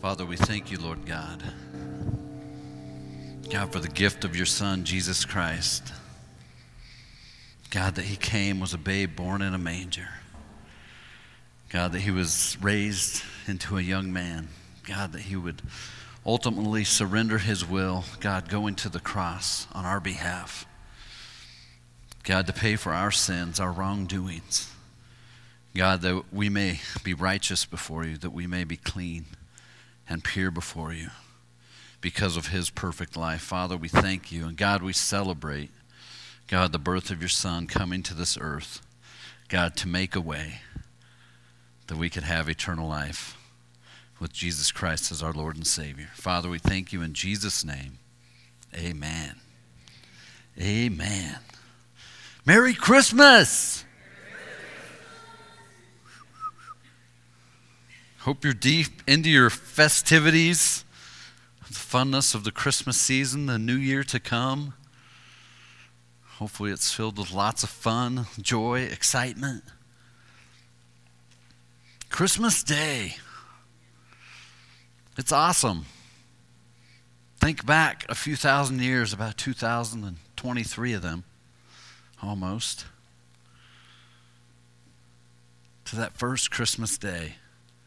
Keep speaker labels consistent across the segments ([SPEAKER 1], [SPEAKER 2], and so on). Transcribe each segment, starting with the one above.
[SPEAKER 1] Father, we thank you, Lord God. God, for the gift of your Son, Jesus Christ. God, that he came, was a babe born in a manger. God, that he was raised into a young man. God, that he would ultimately surrender his will, God, going to the cross on our behalf. God, to pay for our sins, our wrongdoings. God, that we may be righteous before you, that we may be clean and pure before you because of his perfect life. Father, we thank you. And God, we celebrate, God, the birth of your Son coming to this earth, God, to make a way that we could have eternal life with Jesus Christ as our Lord and Savior. Father, we thank you in Jesus' name. Amen. Amen. Merry Christmas! Hope you're deep into your festivities, the funness of the Christmas season, the new year to come. Hopefully it's filled with lots of fun, joy, excitement. Christmas Day. It's awesome. Think back a few thousand years, about 2,023 of them, almost, to that first Christmas Day.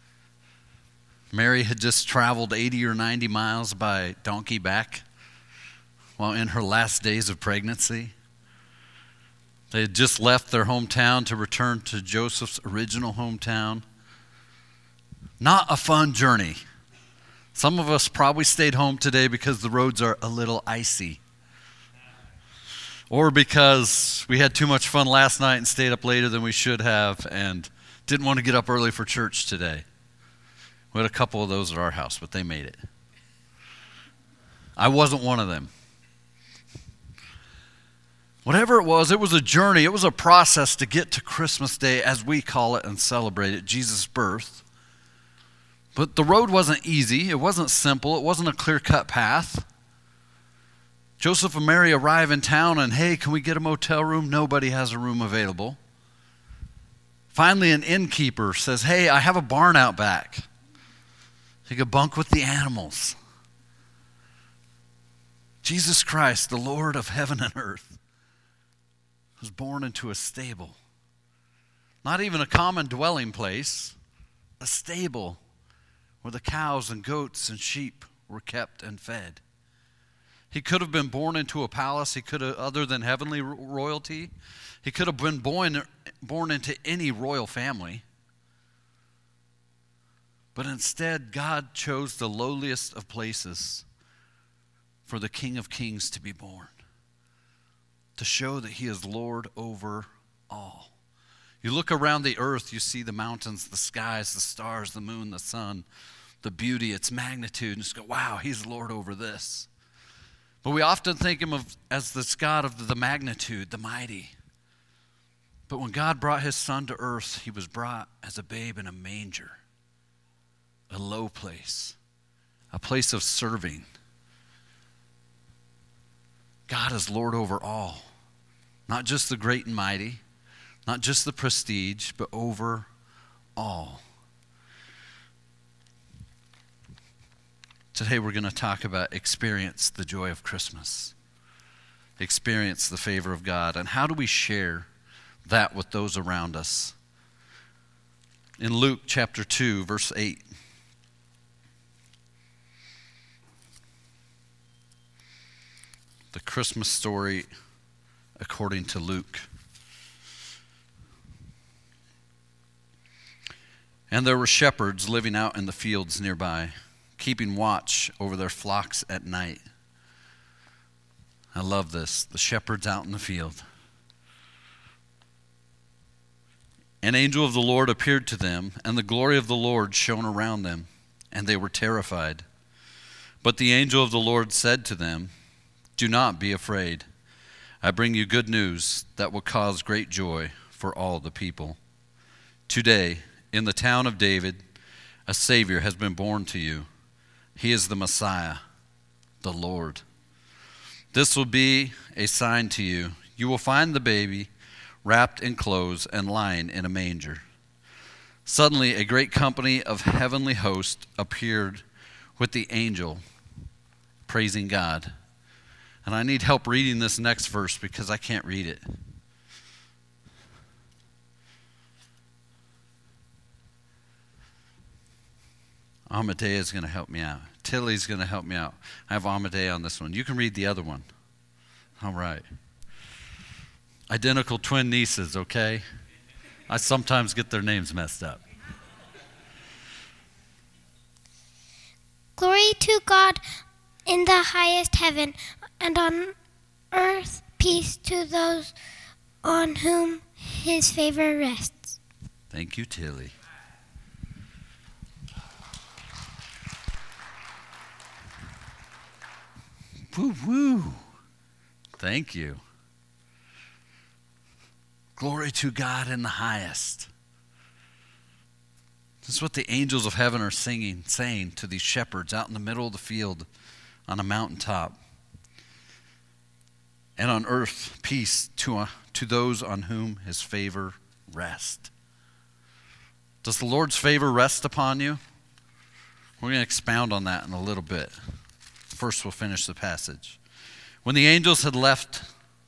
[SPEAKER 1] Mary had just traveled 80 or 90 miles by donkey back while in her last days of pregnancy. They had just left their hometown to return to Joseph's original hometown. Not a fun journey. Some of us probably stayed home today because the roads are a little icy. Or because we had too much fun last night and stayed up later than we should have and didn't want to get up early for church today. We had a couple of those at our house, but they made it. I wasn't one of them. Whatever it was a journey. It was a process to get to Christmas Day, as we call it and celebrate it, Jesus' birth. But the road wasn't easy. It wasn't simple. It wasn't a clear-cut path. Joseph and Mary arrive in town and, hey, can we get a motel room? Nobody has a room available. Finally, an innkeeper says, hey, I have a barn out back. You could bunk with the animals. Jesus Christ, the Lord of heaven and earth, was born into a stable. Not even a common dwelling place, a stable where the cows and goats and sheep were kept and fed. He could have been born into a palace. He could have, other than heavenly royalty, he could have been born into any royal family. But instead, God chose the lowliest of places for the King of Kings to be born, to show that he is Lord over all. You look around the earth, you see the mountains, the skies, the stars, the moon, the sun, the beauty, its magnitude, and just go, wow, he's Lord over this. But we often think of him as this God of the magnitude, the mighty. But when God brought his Son to earth, he was brought as a babe in a manger. A low place, a place of serving. God is Lord over all, not just the great and mighty, not just the prestige, but over all. Today we're going to talk about experience the joy of Christmas, experience the favor of God, and how do we share that with those around us. In Luke chapter 2, verse 8, the Christmas story according to Luke. And there were shepherds living out in the fields nearby, keeping watch over their flocks at night. I love this. The shepherds out in the field. An angel of the Lord appeared to them, and the glory of the Lord shone around them, and they were terrified. But the angel of the Lord said to them, do not be afraid. I bring you good news that will cause great joy for all the people. Today, in the town of David, a Savior has been born to you. He is the Messiah, the Lord. This will be a sign to you. You will find the baby wrapped in clothes and lying in a manger. Suddenly, a great company of heavenly hosts appeared with the angel praising God. And I need help reading this next verse because I can't read it. Amadea is going to help me out. Tilly's going to help me out. I have Amadea on this one. You can read the other one. All right. Identical twin nieces, okay? I sometimes get their names messed up.
[SPEAKER 2] Glory to God in the highest heaven, and on earth peace to those on whom his favor rests.
[SPEAKER 1] Thank you, Tilly. Woo woo. Thank you. Glory to God in the highest. This is what the angels of heaven are saying to these shepherds out in the middle of the field on a mountaintop. And on earth, peace to those on whom his favor rests. Does the Lord's favor rest upon you? We're going to expound on that in a little bit. First, we'll finish the passage. When the angels had left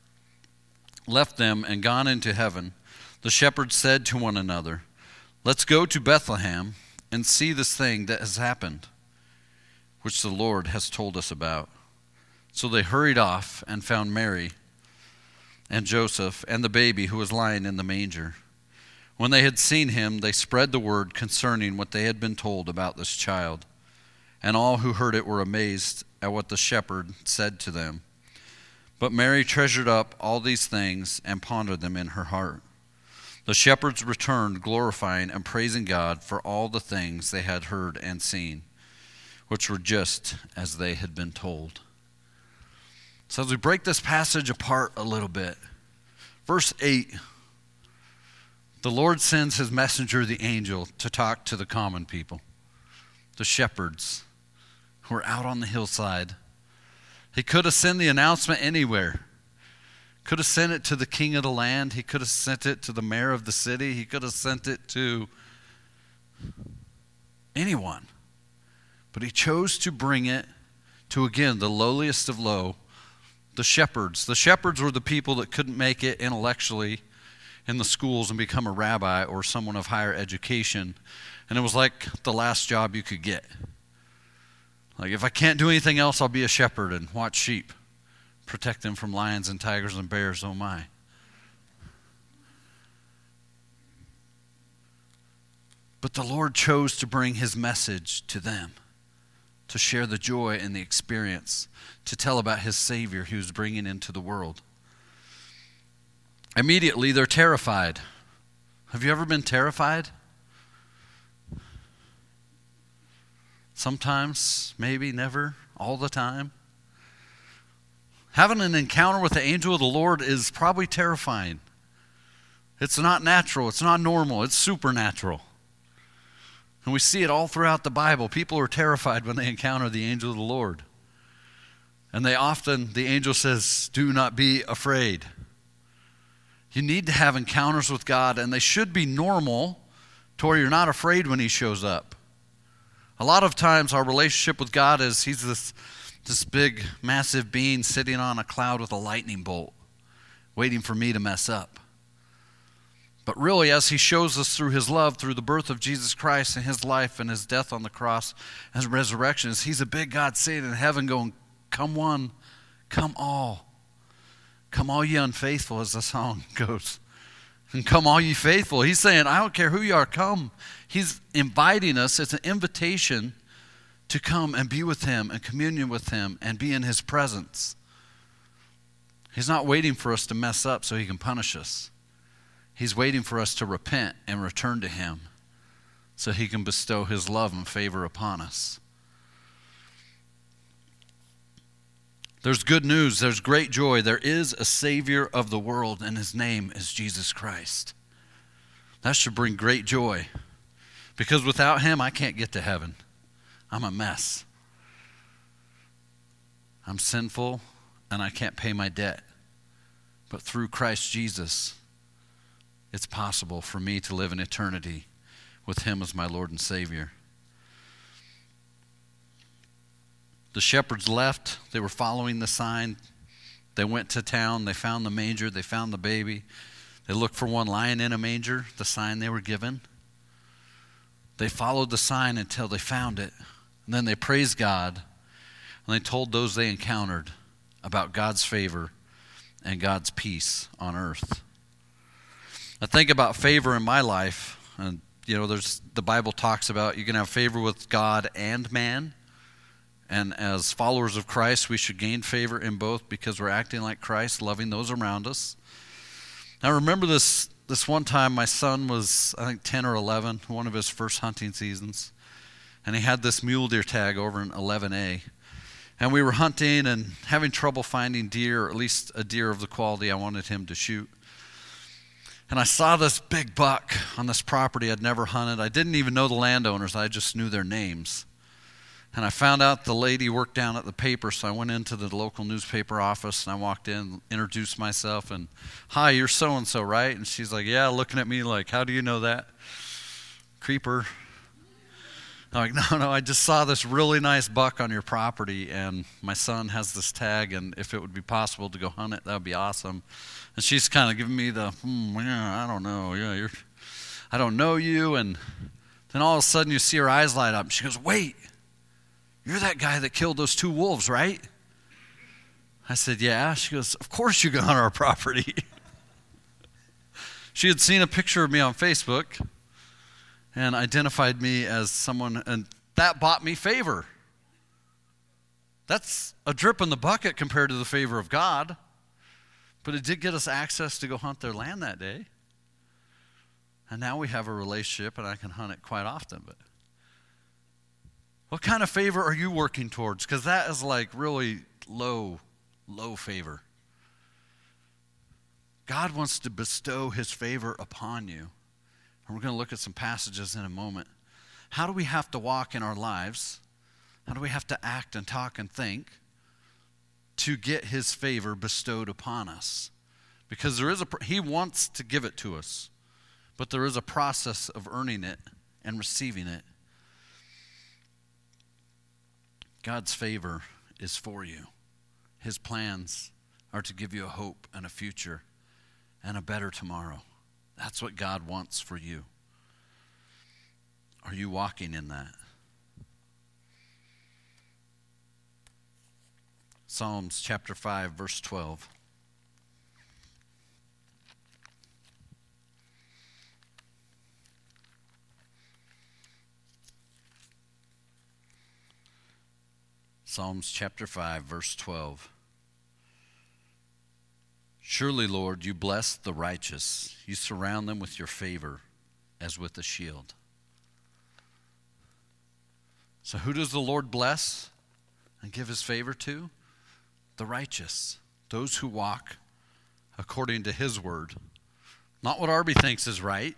[SPEAKER 1] them and gone into heaven, the shepherds said to one another, "Let's go to Bethlehem and see this thing that has happened, which the Lord has told us about." So they hurried off and found Mary and Joseph and the baby who was lying in the manger. When they had seen him, they spread the word concerning what they had been told about this child. And all who heard it were amazed at what the shepherd said to them. But Mary treasured up all these things and pondered them in her heart. The shepherds returned, glorifying and praising God for all the things they had heard and seen, which were just as they had been told. So as we break this passage apart a little bit, verse 8, the Lord sends his messenger, the angel, to talk to the common people, the shepherds who are out on the hillside. He could have sent the announcement anywhere. Could have sent it to the king of the land. He could have sent it to the mayor of the city. He could have sent it to anyone. But he chose to bring it to, again, the lowliest of low, the shepherds. The shepherds were the people that couldn't make it intellectually in the schools and become a rabbi or someone of higher education. And it was like the last job you could get. Like, if I can't do anything else, I'll be a shepherd and watch sheep, protect them from lions and tigers and bears, oh my. But the Lord chose to bring his message to them, to share the joy and the experience, to tell about his Savior he was bringing into the world. Immediately, they're terrified. Have you ever been terrified? Sometimes, maybe, never, all the time. Having an encounter with the angel of the Lord is probably terrifying. It's not natural. It's not normal. It's supernatural. And we see it all throughout the Bible. People are terrified when they encounter the angel of the Lord. And the angel says, "Do not be afraid." You need to have encounters with God, and they should be normal to where you're not afraid when he shows up. A lot of times our relationship with God is he's this big, massive being sitting on a cloud with a lightning bolt, waiting for me to mess up. But really, as he shows us through his love, through the birth of Jesus Christ and his life and his death on the cross and his resurrection, he's a big God sitting in heaven going, "Come one, come all. Come all ye unfaithful," as the song goes. And come all ye faithful. He's saying, I don't care who you are, come. He's inviting us. It's an invitation to come and be with him and communion with him and be in his presence. He's not waiting for us to mess up so he can punish us. He's waiting for us to repent and return to him so he can bestow his love and favor upon us. There's good news. There's great joy. There is a Savior of the world, and his name is Jesus Christ. That should bring great joy, because without him, I can't get to heaven. I'm a mess. I'm sinful, and I can't pay my debt. But through Christ Jesus, it's possible for me to live in eternity with him as my Lord and Savior. The shepherds left. They were following the sign. They went to town. They found the manger. They found the baby. They looked for one lying in a manger, the sign they were given. They followed the sign until they found it. And then they praised God. And they told those they encountered about God's favor and God's peace on earth. I think about favor in my life. And, the Bible talks about you can have favor with God and man. And as followers of Christ, we should gain favor in both because we're acting like Christ, loving those around us. I remember this one time my son was, I think, 10 or 11, one of his first hunting seasons. And he had this mule deer tag over in 11A. And we were hunting and having trouble finding deer, or at least a deer of the quality I wanted him to shoot. And I saw this big buck on this property I'd never hunted. I didn't even know the landowners. I just knew their names. And I found out the lady worked down at the paper, so I went into the local newspaper office, and I walked in, introduced myself, and, "Hi, you're so-and-so, right?" And she's like, "Yeah," looking at me like, "How do you know that? Creeper." I'm like, no, I just saw this really nice buck on your property, and my son has this tag, and if it would be possible to go hunt it, that would be awesome. And she's kind of giving me the, I don't know, I don't know you. And then all of a sudden you see her eyes light up. She goes, "Wait, you're that guy that killed those 2 wolves, right?" I said, "Yeah." She goes, "Of course you can hunt our property." She had seen a picture of me on Facebook and identified me as someone, and that bought me favor. That's a drip in the bucket compared to the favor of God. But it did get us access to go hunt their land that day. And now we have a relationship, and I can hunt it quite often. But what kind of favor are you working towards? Because that is like really low favor. God wants to bestow his favor upon you. And we're going to look at some passages in a moment. How do we have to walk in our lives? How do we have to act and talk and think to get his favor bestowed upon us? Because he wants to give it to us, but there is a process of earning it and receiving it. God's favor is for you. His plans are to give you a hope and a future and a better tomorrow. That's what God wants for you. Are you walking in that? Psalms chapter 5, verse 12. Psalms chapter 5, verse 12. "Surely, Lord, you bless the righteous. You surround them with your favor as with a shield." So who does the Lord bless and give his favor to? The righteous, those who walk according to his word. Not what Arby thinks is right.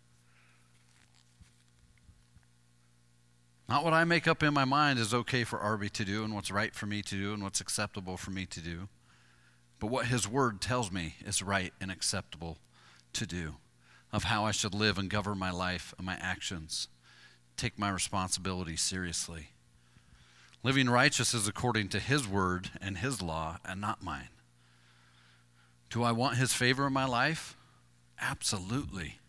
[SPEAKER 1] Not what I make up in my mind is okay for Arby to do and what's right for me to do and what's acceptable for me to do. But what his word tells me is right and acceptable to do, of how I should live and govern my life and my actions. Take my responsibility seriously. Living righteous is according to his word and his law and not mine. Do I want his favor in my life? Absolutely.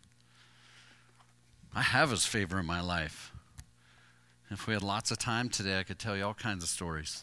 [SPEAKER 1] I have his favor in my life. If we had lots of time today, I could tell you all kinds of stories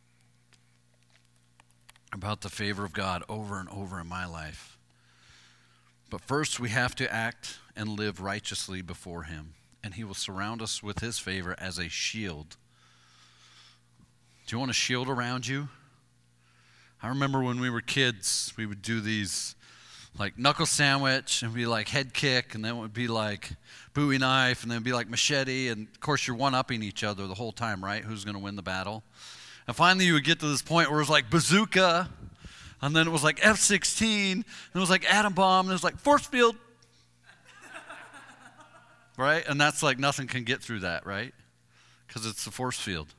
[SPEAKER 1] about the favor of God over and over in my life. But first, we have to act and live righteously before him, and he will surround us with his favor as a shield. Do you want a shield around you? I remember when we were kids, we would do these like knuckle sandwich, and be like head kick, and then it would be like Bowie knife, and then it'd be like machete, and of course you're one-upping each other the whole time, right? Who's going to win the battle? And finally you would get to this point where it was like bazooka, and then it was like F-16, and it was like atom bomb, and it was like force field. Right? And that's like nothing can get through that, right? Because it's the force field.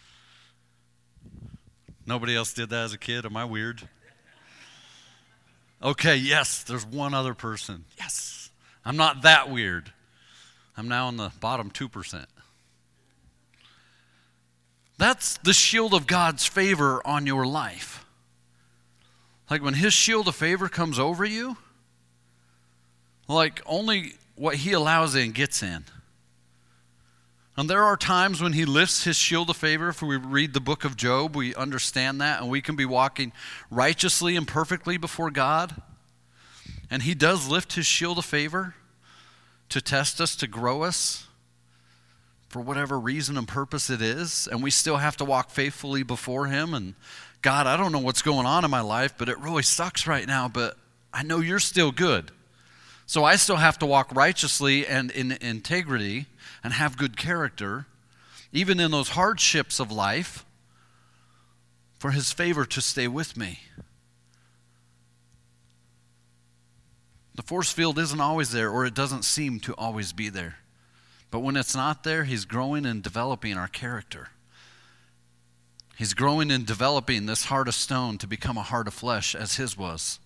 [SPEAKER 1] Nobody else did that as a kid? Am I weird? Okay, yes, there's one other person. Yes. I'm not that weird. I'm now in the bottom 2%. That's the shield of God's favor on your life. Like when his shield of favor comes over you, like only what he allows in gets in. And there are times when he lifts his shield of favor. If we read the book of Job, we understand that, and we can be walking righteously and perfectly before God. And he does lift his shield of favor to test us, to grow us, for whatever reason and purpose it is. And we still have to walk faithfully before him. And God, I don't know what's going on in my life, but it really sucks right now, but I know you're still good. So I still have to walk righteously and in integrity and have good character, even in those hardships of life, for his favor to stay with me. The force field isn't always there, or it doesn't seem to always be there. But when it's not there, he's growing and developing our character. He's growing and developing this heart of stone to become a heart of flesh as his was.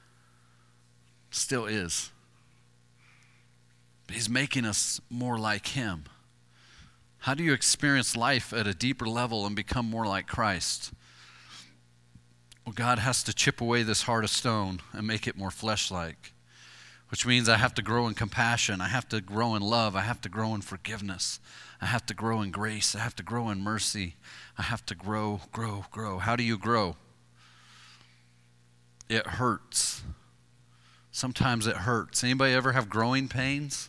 [SPEAKER 1] Still is. But he's making us more like him. How do you experience life at a deeper level and become more like Christ? Well, God has to chip away this heart of stone and make it more flesh-like, which means I have to grow in compassion. I have to grow in love. I have to grow in forgiveness. I have to grow in grace. I have to grow in mercy. I have to grow. How do you grow? It hurts. Sometimes it hurts. Anybody ever have growing pains?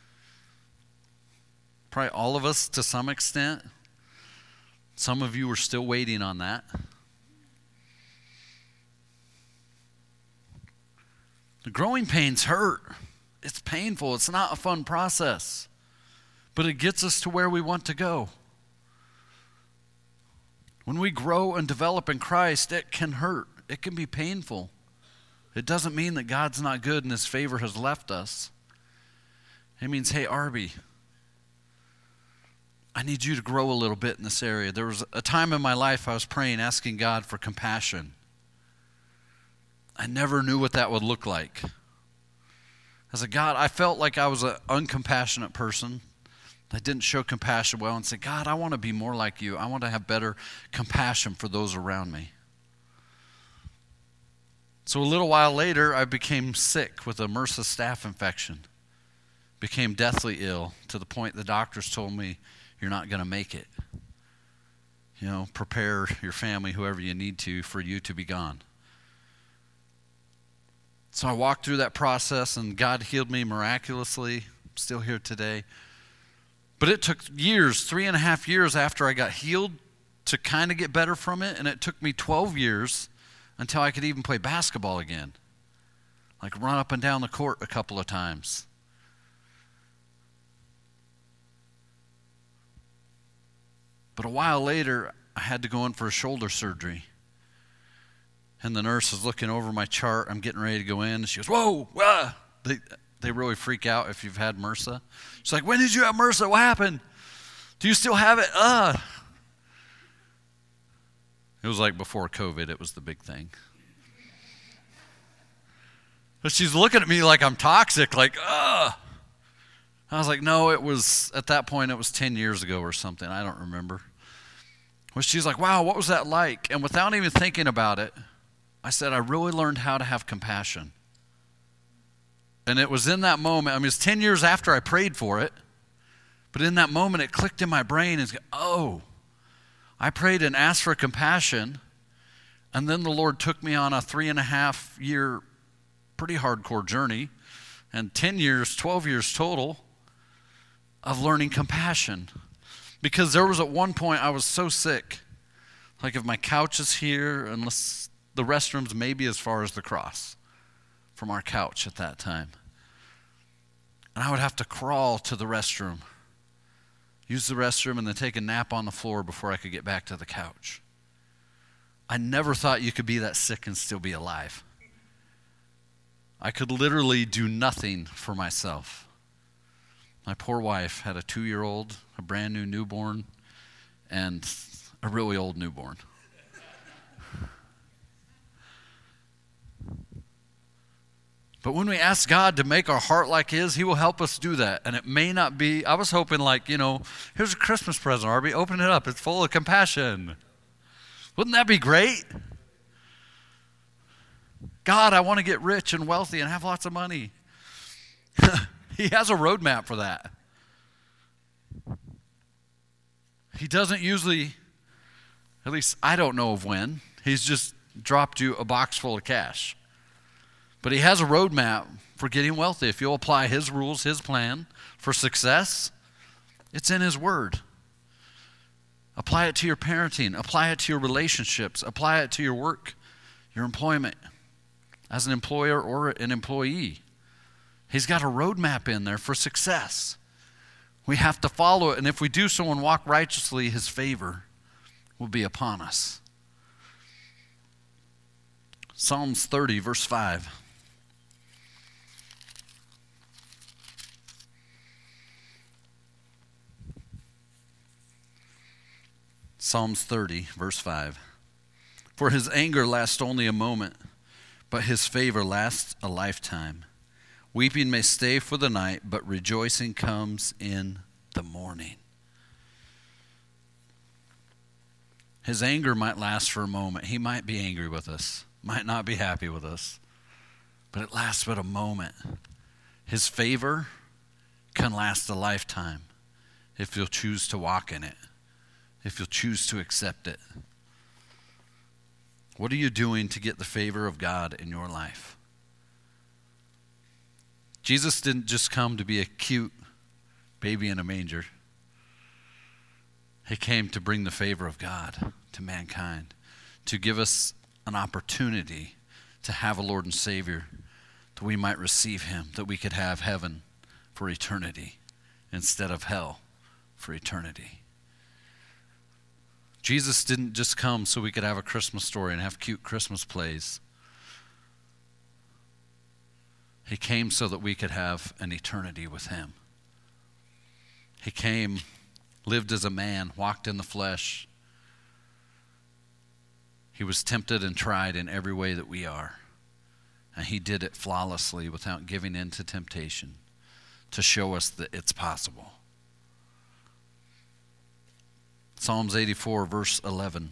[SPEAKER 1] Probably all of us to some extent. Some of you are still waiting on that. The growing pains hurt. It's painful. It's not a fun process. But it gets us to where we want to go. When we grow and develop in Christ, it can hurt. It can be painful. It doesn't mean that God's not good and his favor has left us. It means, hey, Arby, I need you to grow a little bit in this area. There was a time in my life I was praying, asking God for compassion. I never knew what that would look like. I said, God, I felt like I was an uncompassionate person. I didn't show compassion well, and said, God, I want to be more like you. I want to have better compassion for those around me. So a little while later, I became sick with a MRSA staph infection. Became deathly ill to the point the doctors told me, you're not going to make it. You know, prepare your family, whoever you need to, for you to be gone. So I walked through that process, and God healed me miraculously. I'm still here today. But it took years, 3.5 years after I got healed to kind of get better from it, and it took me 12 years until I could even play basketball again. Like run up and down the court a couple of times. But a while later, I had to go in for a shoulder surgery. And the nurse was looking over my chart. I'm getting ready to go in. And she goes, whoa, ah. They really freak out if you've had MRSA. She's like, when did you have MRSA? What happened? Do you still have it? It was like before COVID. It was the big thing. But she's looking at me like I'm toxic, like, I was like, no, it was, at that point, it was 10 years ago or something. I don't remember. Well, she's like, wow, what was that like? And without even thinking about it, I said, I really learned how to have compassion. And it was in that moment, I mean, it's 10 years after I prayed for it, but in that moment it clicked in my brain and I prayed and asked for compassion, and then the Lord took me on a 3.5 year pretty hardcore journey, and 10 years, 12 years total of learning compassion. Because there was at one point I was so sick, like if my couch is here, unless the restrooms maybe as far as the cross from our couch at that time. And I would have to crawl to the restroom, use the restroom, and then take a nap on the floor before I could get back to the couch. I never thought you could be that sick and still be alive. I could literally do nothing for myself. My poor wife had a 2-year-old, a brand new newborn, and a really old newborn. But when we ask God to make our heart like his, he will help us do that. And it may not be, I was hoping like, here's a Christmas present, Arby. Open it up. It's full of compassion. Wouldn't that be great? God, I want to get rich and wealthy and have lots of money. He has a roadmap for that. He doesn't usually, at least I don't know of when, he's just dropped you a box full of cash. But he has a roadmap for getting wealthy. If you'll apply his rules, his plan for success, it's in his word. Apply it to your parenting. Apply it to your relationships. Apply it to your work, your employment, as an employer or an employee. He's got a roadmap in there for success. We have to follow it, and if we do so and walk righteously, his favor will be upon us. Psalms 30, verse 5. Psalms 30, verse 5. For his anger lasts only a moment, but his favor lasts a lifetime. Weeping may stay for the night, but rejoicing comes in the morning. His anger might last for a moment. He might be angry with us, might not be happy with us, but it lasts but a moment. His favor can last a lifetime if you'll choose to walk in it, if you'll choose to accept it. What are you doing to get the favor of God in your life? Jesus didn't just come to be a cute baby in a manger. He came to bring the favor of God to mankind, to give us an opportunity to have a Lord and Savior, that we might receive him, that we could have heaven for eternity instead of hell for eternity. Jesus didn't just come so we could have a Christmas story and have cute Christmas plays. He came so that we could have an eternity with him. He came, lived as a man, walked in the flesh. He was tempted and tried in every way that we are. And he did it flawlessly without giving in to temptation, to show us that it's possible. Psalms 84, verse 11.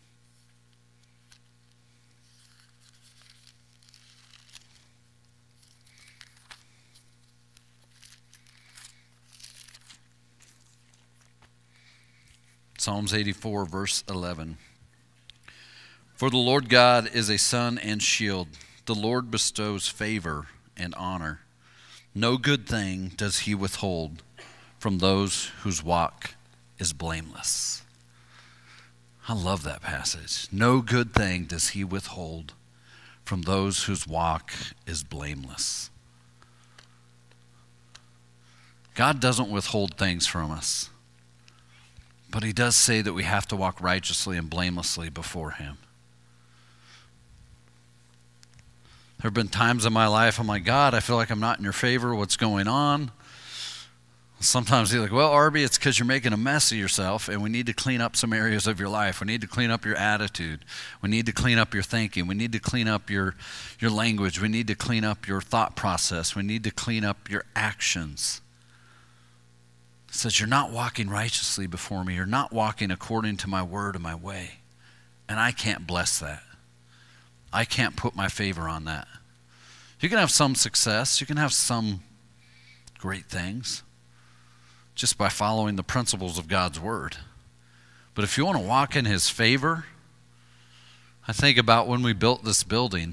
[SPEAKER 1] Psalms 84, verse 11. For the Lord God is a sun and shield. The Lord bestows favor and honor. No good thing does he withhold from those whose walk is blameless. I love that passage. No good thing does he withhold from those whose walk is blameless. God doesn't withhold things from us, but he does say that we have to walk righteously and blamelessly before him. There have been times in my life I'm like, God, I feel like I'm not in your favor. What's going on? Sometimes you're like, well, Arby, it's because you're making a mess of yourself, and we need to clean up some areas of your life. We need to clean up your attitude. We need to clean up your thinking. We need to clean up your language. We need to clean up your thought process. We need to clean up your actions. It says, you're not walking righteously before me. You're not walking according to my word and my way. And I can't bless that. I can't put my favor on that. You can have some success. You can have some great things just by following the principles of God's word. But if you want to walk in his favor, I think about when we built this building,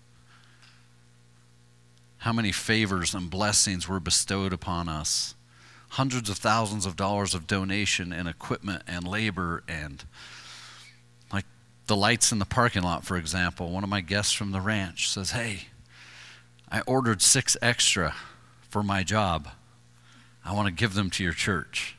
[SPEAKER 1] how many favors and blessings were bestowed upon us. Hundreds of thousands of dollars of donation and equipment and labor, and like the lights in the parking lot, for example. One of my guests from the ranch says, hey, I ordered 6 extra for my job. I want to give them to your church.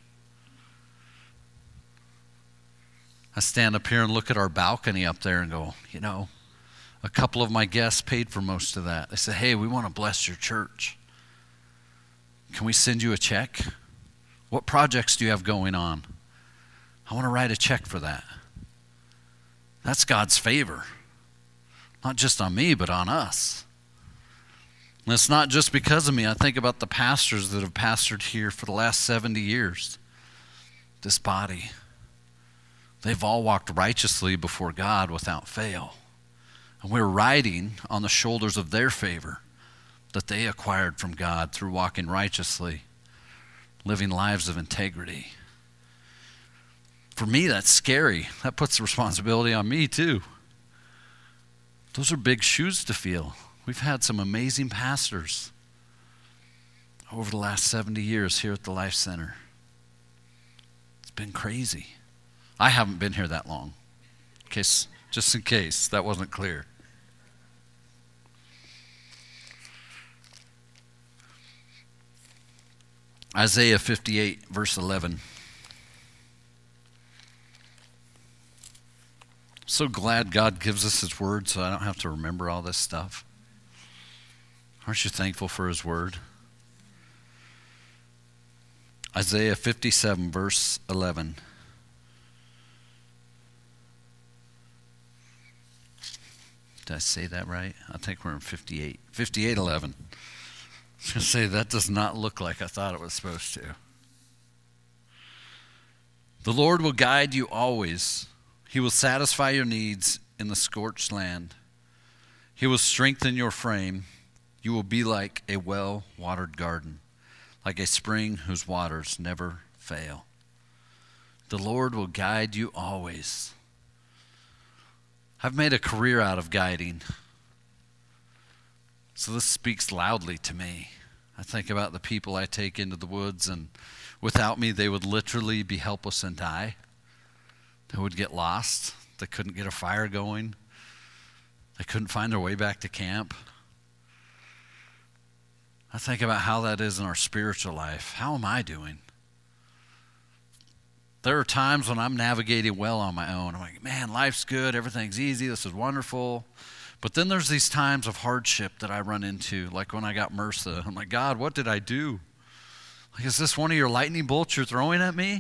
[SPEAKER 1] I stand up here and look at our balcony up there and go, a couple of my guests paid for most of that. They said, hey, we want to bless your church. Can we send you a check? What projects do you have going on? I want to write a check for that. That's God's favor. Not just on me, but on us. And it's not just because of me. I think about the pastors that have pastored here for the last 70 years. This body. They've all walked righteously before God without fail. And we're riding on the shoulders of their favor that they acquired from God through walking righteously, living lives of integrity. For me, that's scary. That puts the responsibility on me too. Those are big shoes to fill. We've had some amazing pastors over the last 70 years here at the Life Center. It's been crazy. I haven't been here that long. Just in case that wasn't clear. Isaiah 58, verse 11. So glad God gives us his word so I don't have to remember all this stuff. Aren't you thankful for his word? Isaiah 57, verse 11. Did I say that right? I think we're in 58. 58:11. I was going to say, that does not look like I thought it was supposed to. The Lord will guide you always. He will satisfy your needs in the scorched land. He will strengthen your frame. You will be like a well-watered garden, like a spring whose waters never fail. The Lord will guide you always. I've made a career out of guiding. So this speaks loudly to me. I think about the people I take into the woods, and without me, they would literally be helpless and die. They would get lost. They couldn't get a fire going. They couldn't find their way back to camp. I think about how that is in our spiritual life. How am I doing? There are times when I'm navigating well on my own. I'm like, man, life's good. Everything's easy. This is wonderful. But then there's these times of hardship that I run into, like when I got MRSA. I'm like, God, what did I do? Like, is this one of your lightning bolts you're throwing at me?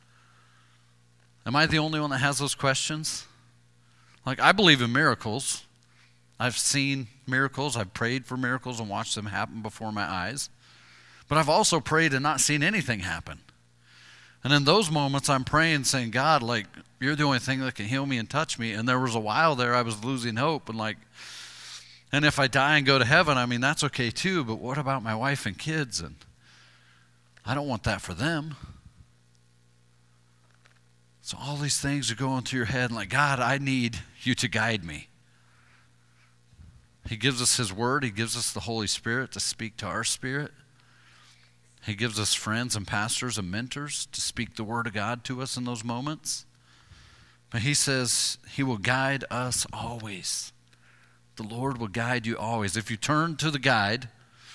[SPEAKER 1] Am I the only one that has those questions? Like, I believe in miracles. I've seen miracles. I've prayed for miracles and watched them happen before my eyes. But I've also prayed and not seen anything happen. And in those moments, I'm praying, saying, God, like, you're the only thing that can heal me and touch me. And there was a while there I was losing hope. And if I die and go to heaven, I mean, that's okay too. But what about my wife and kids? And I don't want that for them. So all these things are going through your head. And like, God, I need you to guide me. He gives us his word. He gives us the Holy Spirit to speak to our spirit. He gives us friends and pastors and mentors to speak the word of God to us in those moments. But he says he will guide us always. The Lord will guide you always. If you turn to the guide,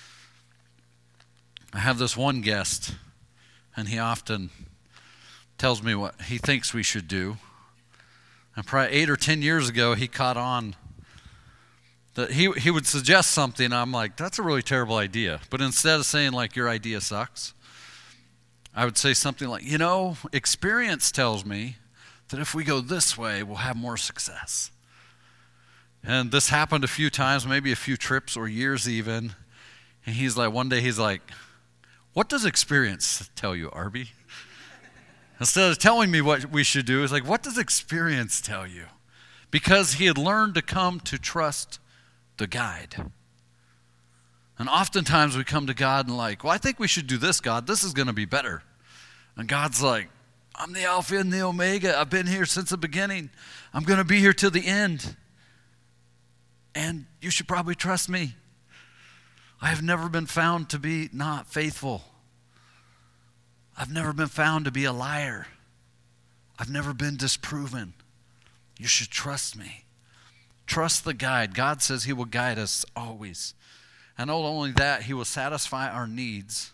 [SPEAKER 1] I have this one guest, and he often tells me what he thinks we should do. And probably 8 or 10 years ago, he caught on that he would suggest something, I'm like, that's a really terrible idea. But instead of saying, like, your idea sucks, I would say something like, experience tells me that if we go this way, we'll have more success. And this happened a few times, maybe a few trips or years even. And one day he's like, what does experience tell you, Arby? Instead of telling me what we should do, it's like, what does experience tell you? Because he had learned to come to trust the guide. And oftentimes we come to God and like, well, I think we should do this, God. This is going to be better. And God's like, I'm the Alpha and the Omega. I've been here since the beginning. I'm going to be here till the end. And you should probably trust me. I have never been found to be not faithful. I've never been found to be a liar. I've never been disproven. You should trust me. Trust the guide. God says he will guide us always. And not only that, he will satisfy our needs.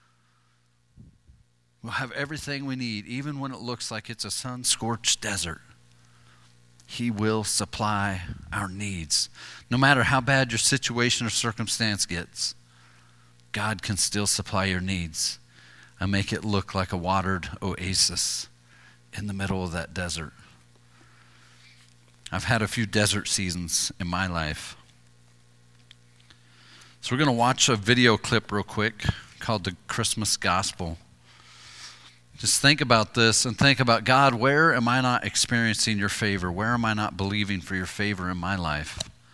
[SPEAKER 1] We'll have everything we need, even when it looks like it's a sun-scorched desert. He will supply our needs. No matter how bad your situation or circumstance gets, God can still supply your needs and make it look like a watered oasis in the middle of that desert. I've had a few desert seasons in my life. So we're going to watch a video clip real quick called The Christmas Gospel. Just think about this and think about, God, where am I not experiencing your favor? Where am I not believing for your favor in my life?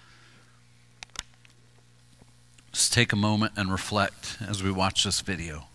[SPEAKER 1] Just take a moment and reflect as we watch this video.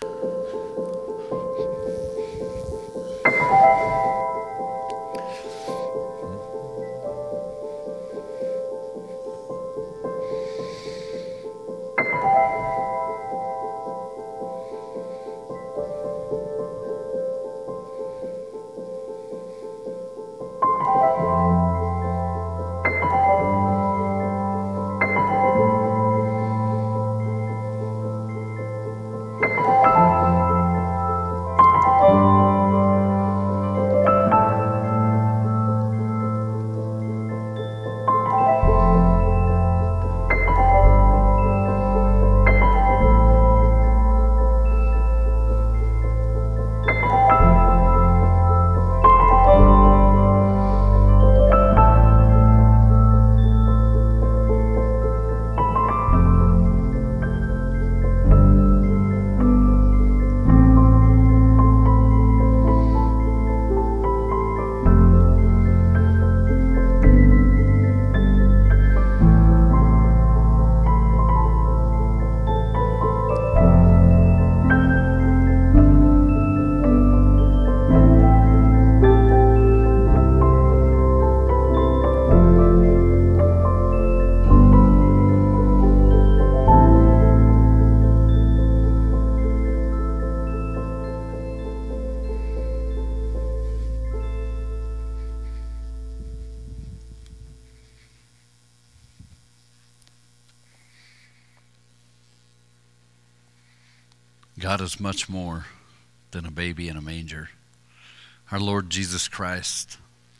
[SPEAKER 1] God is much more than a baby in a manger. Our Lord Jesus Christ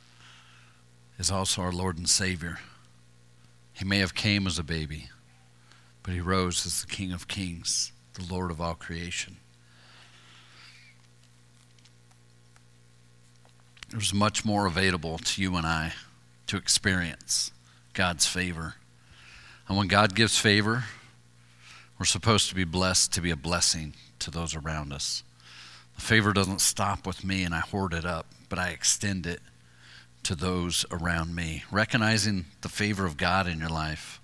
[SPEAKER 1] is also our Lord and Savior. He may have came as a baby, but he rose as the King of Kings, the Lord of all creation. There's much more available to you and I to experience God's favor. And when God gives favor, we're supposed to be blessed to be a blessing to those around us. The favor doesn't stop with me and I hoard it up, but I extend it to those around me. Recognizing the favor of God in your life.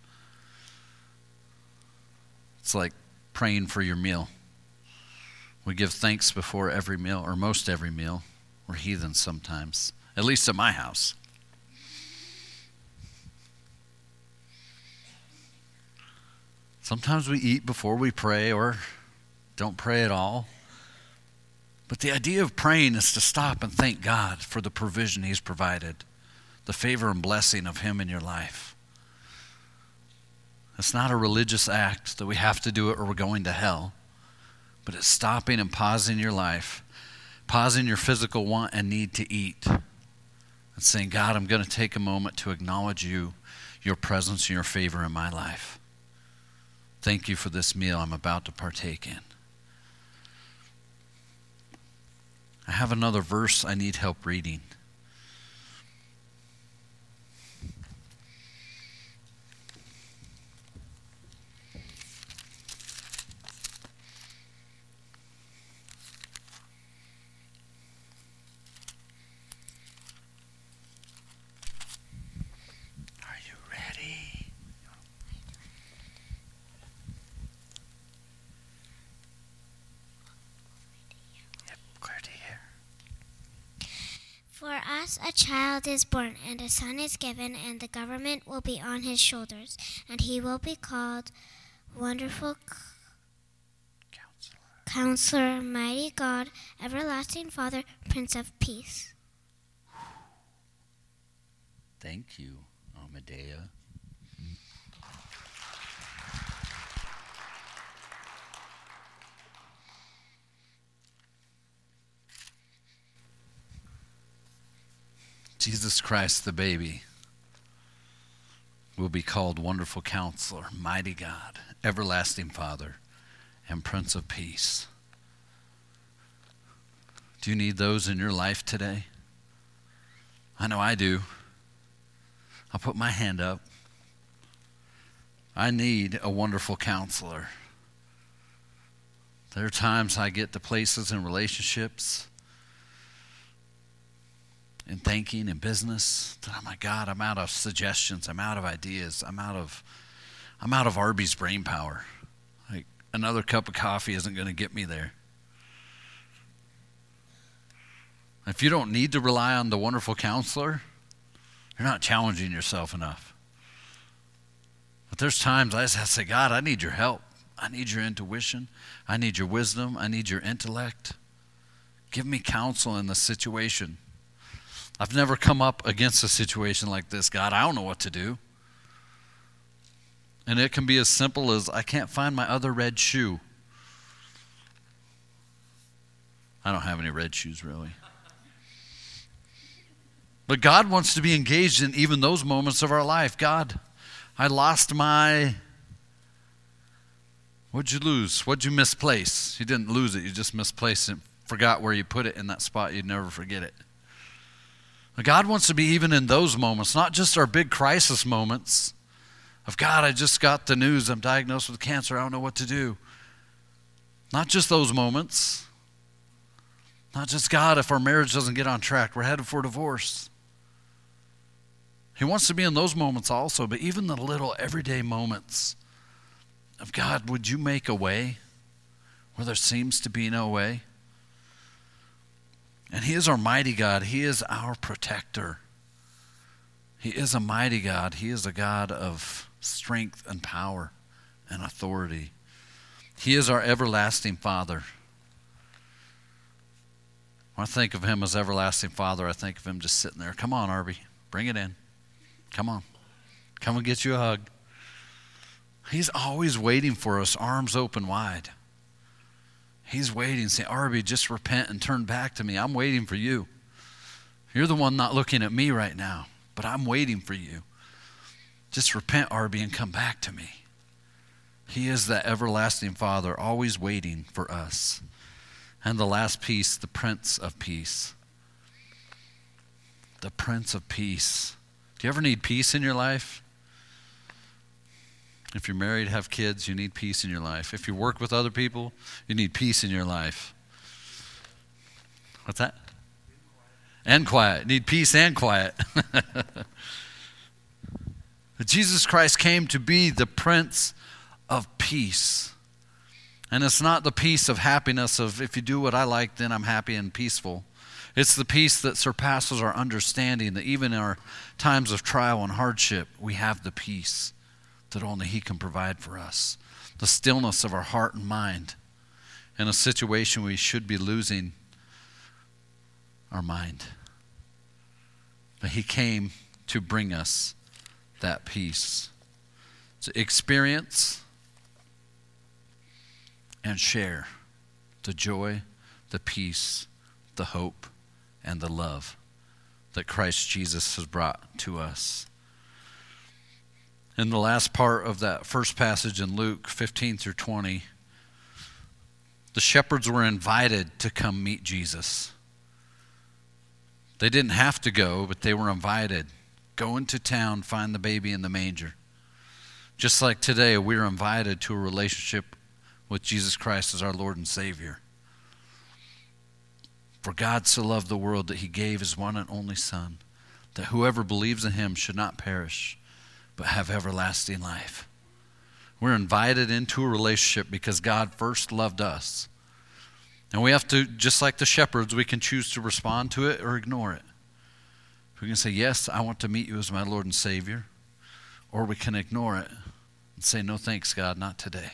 [SPEAKER 1] It's like praying for your meal. We give thanks before every meal, or most every meal. We're heathens sometimes, at least at my house. Sometimes we eat before we pray or don't pray at all. But the idea of praying is to stop and thank God for the provision he's provided, the favor and blessing of him in your life. It's not a religious act that we have to do it or we're going to hell, but it's stopping and pausing your life, pausing your physical want and need to eat, and saying, God, I'm going to take a moment to acknowledge you, your presence and your favor in my life. Thank you for this meal I'm about to partake in. I have another verse I need help reading. Are you ready?
[SPEAKER 2] For us a child is born, and a son is given, and the government will be on his shoulders, and he will be called Wonderful Counselor, Mighty God, Everlasting Father, Prince of Peace.
[SPEAKER 1] Thank you, Amadea. Jesus Christ, the baby, will be called Wonderful Counselor, Mighty God, Everlasting Father, and Prince of Peace. Do you need those in your life today? I know I do. I'll put my hand up. I need a wonderful counselor. There are times I get to places in relationships, in thinking, in business, that oh my God, I'm out of suggestions, I'm out of ideas, I'm out of Arby's brain power. Like another cup of coffee isn't going to get me there. If you don't need to rely on the wonderful counselor, you're not challenging yourself enough. But there's times I just have to say, God, I need your help. I need your intuition. I need your wisdom. I need your intellect. Give me counsel in the situation. I've never come up against a situation like this. God, I don't know what to do. And it can be as simple as I can't find my other red shoe. I don't have any red shoes, really. But God wants to be engaged in even those moments of our life. God, I lost my... What'd you lose? What'd you misplace? You didn't lose it. You just misplaced it. Forgot where you put it in that spot. You'd never forget it. But God wants to be even in those moments, not just our big crisis moments of, God, I just got the news. I'm diagnosed with cancer. I don't know what to do. Not just those moments. Not just, God, if our marriage doesn't get on track, we're headed for divorce. He wants to be in those moments also, but even the little everyday moments of, God, would you make a way where there seems to be no way? And he is our mighty God. He is our protector. He is a mighty God. He is a God of strength and power and authority. He is our everlasting Father. When I think of him as everlasting Father, I think of him just sitting there. Come on, Arby, bring it in. Come on. Come and get you a hug. He's always waiting for us, arms open wide. He's waiting, saying, Arby, just repent and turn back to me. I'm waiting for you. You're the one not looking at me right now, but I'm waiting for you. Just repent, Arby, and come back to me. He is that everlasting Father, always waiting for us. And the last piece, the Prince of Peace. The Prince of Peace. Do you ever need peace in your life? If you're married, have kids, you need peace in your life. If you work with other people, you need peace in your life. What's that? And quiet. Need peace and quiet. Jesus Christ came to be the Prince of Peace. And it's not the peace of happiness of, if you do what I like, then I'm happy and peaceful. It's the peace that surpasses our understanding, that even in our times of trial and hardship, we have the peace that only he can provide for us. The stillness of our heart and mind in a situation we should be losing our mind. But he came to bring us that peace, to experience and share the joy, the peace, the hope, and the love that Christ Jesus has brought to us. In the last part of that first passage in Luke 15 through 20, the shepherds were invited to come meet Jesus. They didn't have to go, but they were invited. Go into town, find the baby in the manger. Just like today, we're invited to a relationship with Jesus Christ as our Lord and Savior. For God so loved the world that he gave his one and only Son, that whoever believes in him should not perish, but have everlasting life. We're invited into a relationship because God first loved us. And we have to, just like the shepherds, we can choose to respond to it or ignore it. We can say, yes, I want to meet you as my Lord and Savior. Or we can ignore it and say, no thanks, God, not today.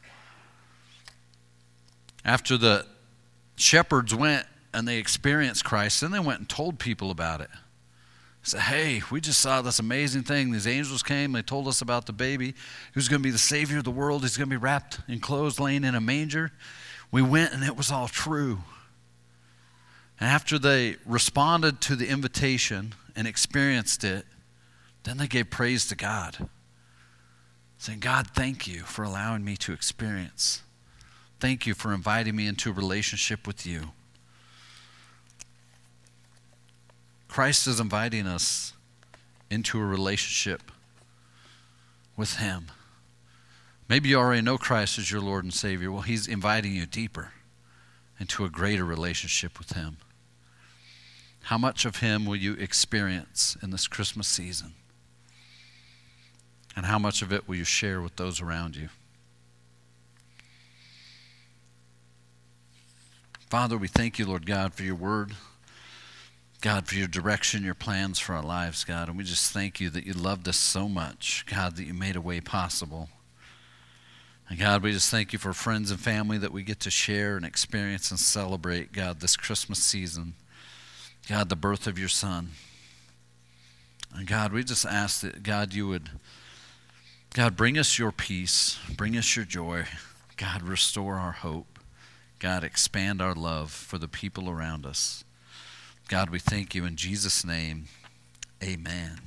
[SPEAKER 1] After the shepherds went and they experienced Christ, then they went and told people about it. Said, hey, we just saw this amazing thing. These angels came. They told us about the baby who's going to be the Savior of the world. He's going to be wrapped in clothes, laying in a manger. We went, and it was all true. And after they responded to the invitation and experienced it, then they gave praise to God, saying, God, thank you for allowing me to experience. Thank you for inviting me into a relationship with you. Christ is inviting us into a relationship with him. Maybe you already know Christ as your Lord and Savior. Well, he's inviting you deeper into a greater relationship with him. How much of him will you experience in this Christmas season? And how much of it will you share with those around you? Father, we thank you, Lord God, for your word. God, for your direction, your plans for our lives, God. And we just thank you that you loved us so much, God, that you made a way possible. And God, we just thank you for friends and family that we get to share and experience and celebrate, God, this Christmas season. God, the birth of your Son. And God, we just ask that, God, you would, God, bring us your peace, bring us your joy. God, restore our hope. God, expand our love for the people around us. God, we thank you in Jesus' name. Amen.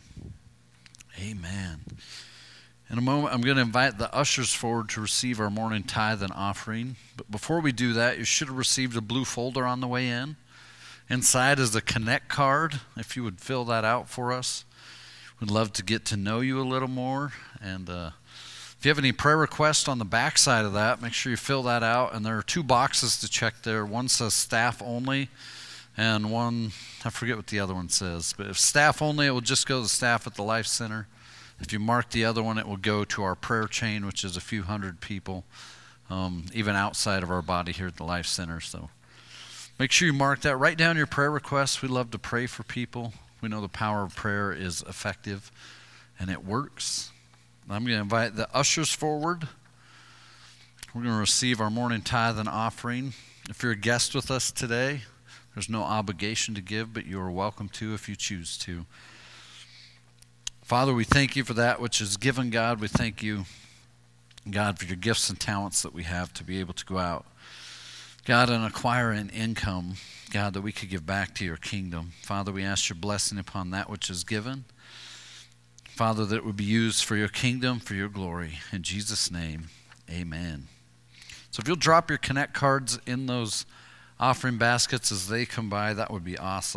[SPEAKER 1] Amen. In a moment, I'm going to invite the ushers forward to receive our morning tithe and offering. But before we do that, you should have received a blue folder on the way in. Inside is a Connect card, if you would fill that out for us. We'd love to get to know you a little more. And if you have any prayer requests on the back side of that, make sure you fill that out. And there are 2 boxes to check there. One says staff only, and one, I forget what the other one says. But if staff only, it will just go to the staff at the Life Center. If you mark the other one, it will go to our prayer chain, which is a few hundred people, even outside of our body here at the Life Center. So make sure you mark that. Write down your prayer requests. We love to pray for people. We know the power of prayer is effective, and it works. I'm going to invite the ushers forward. We're going to receive our morning tithe and offering. If you're a guest with us today, there's no obligation to give, but you are welcome to if you choose to. Father, we thank you for that which is given, God. We thank you, God, for your gifts and talents that we have to be able to go out, God, and acquire an income, God, that we could give back to your kingdom. Father, we ask your blessing upon that which is given. Father, that it would be used for your kingdom, for your glory. In Jesus' name, amen. So if you'll drop your Connect cards in those offering baskets as they come by, that would be awesome.